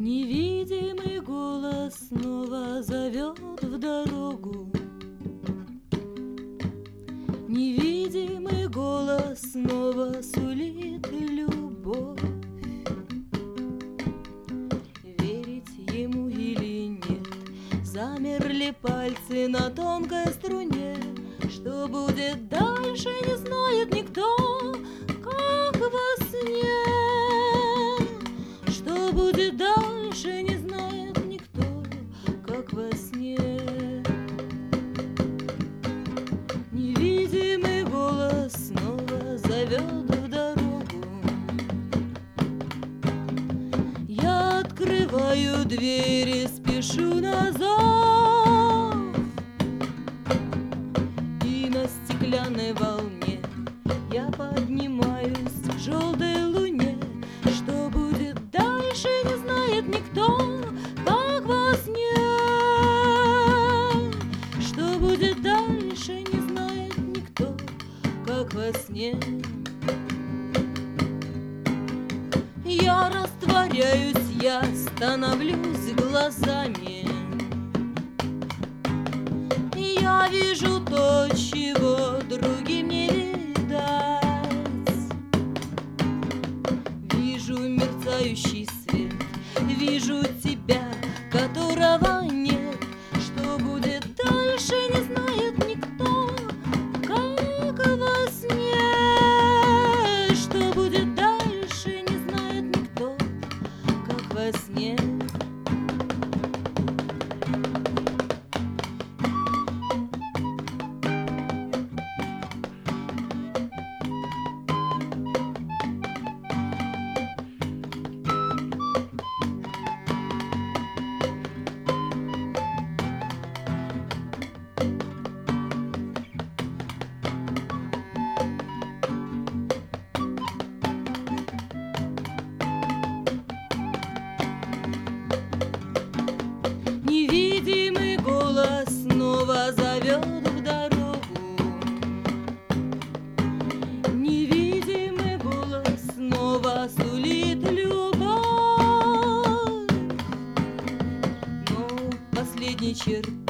Невидимый голос снова зовет в дорогу. Невидимый голос снова сулит любовь. Верить ему или нет, замерли пальцы на тонкой струне. Что будет дальше, не знает никто, как во сне. Что будет дальше, не знает никто, как во сне. Невидимый голос снова зовет в дорогу. Я открываю двери, спешу на зов, и на стеклянной волне я поднимаюсь к желтой луне. Что будет дальше, не знает никто, как во сне. Что будет дальше, не знает никто, как во сне. Я растворяюсь, я становлюсь глазами. Я вижу то, чего другим не видать. Вижу мерцающий свет, вижу тебя, которого нет. Что будет дальше, не знает никто, как во сне. Что будет дальше, не знает никто, как во сне. Невидимый голос снова зовет в дорогу. Невидимый голос снова сулит любовь. Но последней чертой